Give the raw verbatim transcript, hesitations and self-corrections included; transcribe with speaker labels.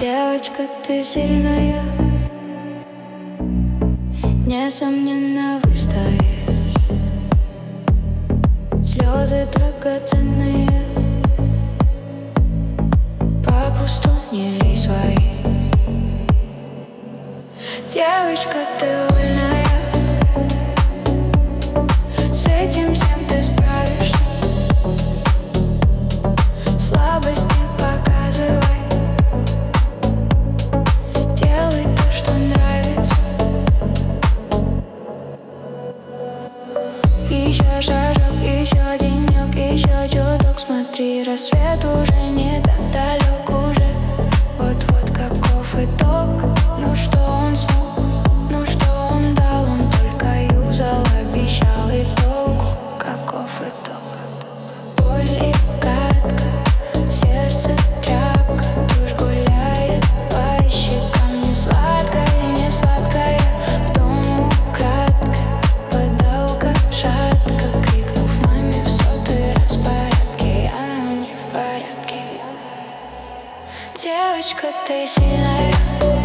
Speaker 1: Девочка, ты сильная, несомненно выстоишь. Слезы драгоценные, попусту не лей свои. Девочка, ты вольная, с этим всем ты справишься. Слабость не показывай, делай то, что нравится. Еще шажок, еще денек, еще чуток. Смотри, рассвет уже не так далек уже. Вот-вот каков итог. Ну что он смог, ну что он дал. Он только юзал, обещал и толку. Каков итог? Боль и катка, сердце тряпка. Тушь гуляет по щекам. Не сладкая, не сладкая. В дом украдкой подалка шатка. Крикнув маме в сотый раз в порядке. Я, ну не в порядке. Девочка, ты сильная.